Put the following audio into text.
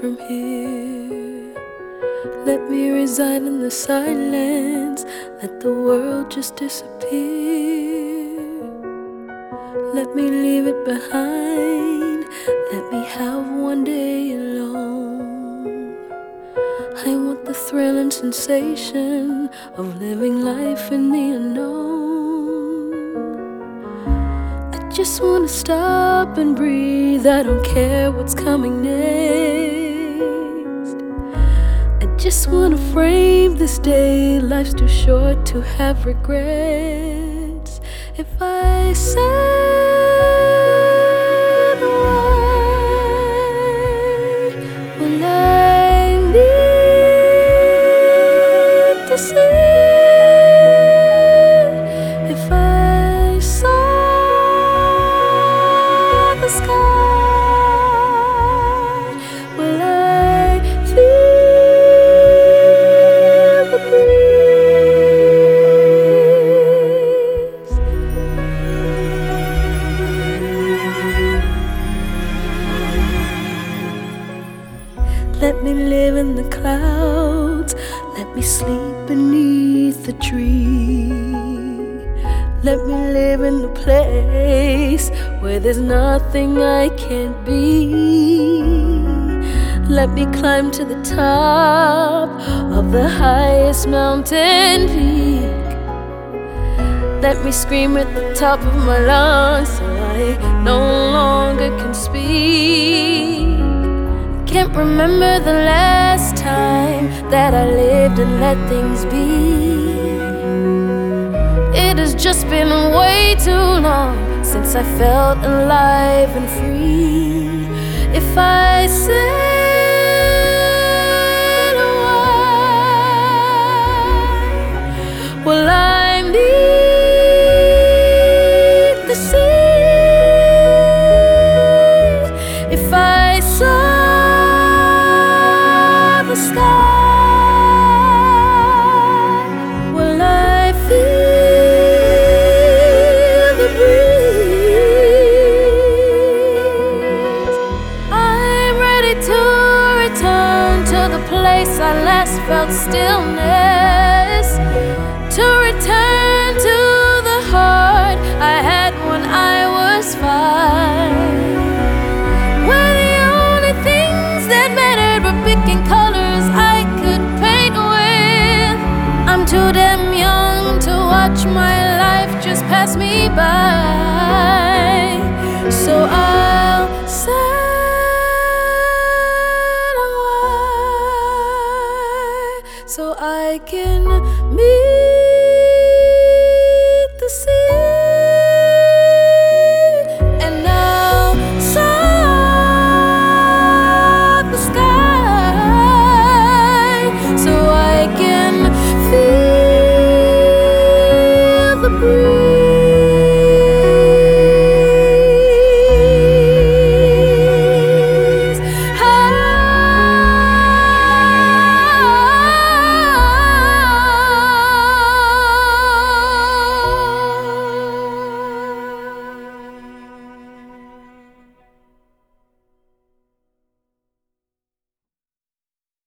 from here. Let me reside in the silence. Let the world just disappear. Let me leave it behind. Let me have one day alone. I want the thrill and sensation of living life in the unknown. I just wanna stop and breathe. I don't care what's coming next. I just wanna frame this day. Life's too short to have regrets. If I said a word, will I need to see? If I saw the sky, will I feel the breeze? Let me live in the clouds. Let me sleep beneath the tree. Let me live in the place where there's nothing I can't be. Let me climb to the top of the highest mountain peak. Let me scream at the top of my lungs till I no longer can speak. Can't remember the last time that I lived and let things be. It has just been way too long since I felt alive and free. If I said a word, will I meet the sea? If I saw the sky, will I feel the breeze? I'm ready to return to the place I last felt stillness, to return to the heart I had when I was 5, where the only things that mattered were picking colors I could paint with. I'm too damn young to watch my life just pass me by, so I'll sail away so I can meet